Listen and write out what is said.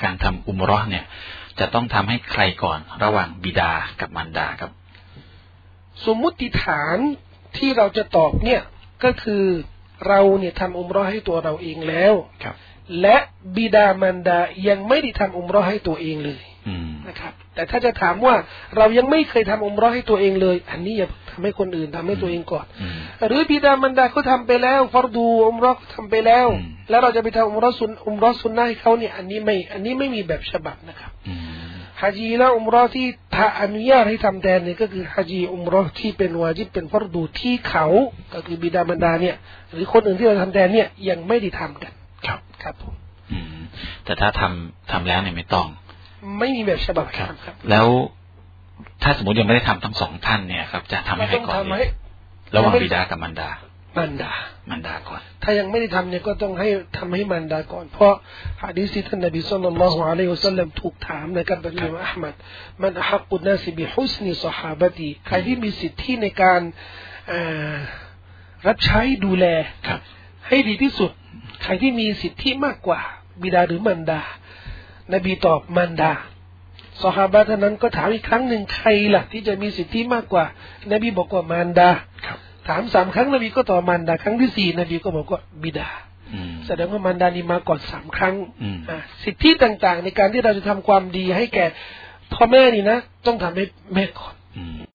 การทำอุมเราะห์เนี่ยจะต้องทำให้ใครก่อนระหว่างบิดากับมารดาครับสมมุติฐานที่เราจะตอบเนี่ยก็คือเราเนี่ยทำอุมเราะห์ให้ตัวเราเองแล้วและบิดามารดายังไม่ได้ทำอุมเราะห์ให้ตัวเองเลยนะครับแต่ถ้าจะถามว่าเรายังไม่เคยทำอุมเราะห์ให้ตัวเองเลยอันนี้อย่าทำให้คนอื่นทำให้ตัวเองก่อนหรือบิดามารดาเขาทำไปแล้วฟัรดูอุมเราะห์ทำไปแล้วแล้วเราจะไปทำอุมเราะห์ซุนนะห์ให้เขาเนี่ยอันนี้ไม่มีแบบฉบับนะครับฮะจีและอุมเราะห์ที่ถ้าอนุญาตให้ทำแทนเนี่ยก็คือฮะจีอุมเราะห์ที่เป็นวาญิบเป็นฟัรดูที่เขาก็คือบิดามารดาเนี่ยหรือคนอื่นที่เราทำแทนเนี่ยยังไม่ได้ทำกันครับผมแต่ถ้าทำแล้วเนี่ยไม่มีแบบฉบับครับแล้วถ้าสมมติยังไม่ได้ทำทั้งสองท่านเนี่ยครับจะทำให้ใครก่อนดีระหว่างบิดากับมารดามารดาก่อนถ้ายังไม่ได้ทำเนี่ยก็ต้องให้ทำให้มารดาก่อนเพราะหะดีษที่ท่านนบีศ็อลลัลลอฮุอะลัยฮิวะซัลลัมถูกถามนะครับอิหม่ามอะห์มัดมันอะฮักกุนนาสบิฮุสนิศอฮาบะตีใครที่มีสิทธิในการรับใช้ดูแลให้ดีที่สุดใครที่มีสิทธิมากกว่าบิดาหรือมารดานบีตอบมารดาซอฮาบะห์นั้นก็ถามอีกครั้งหนึ่งใครล่ะที่จะมีสิทธิมากกว่านบีบอกว่ามารดาถาม3 ครั้งนบีก็ตอบมารดาครั้งที่4นบีก็บอกว่าบิดาแสดงว่ามารดานี่มาก่อน3 ครั้งสิทธิต่างๆในการที่เราจะทำความดีให้แก่พ่อแม่นี่นะต้องทำให้แม่ก่อน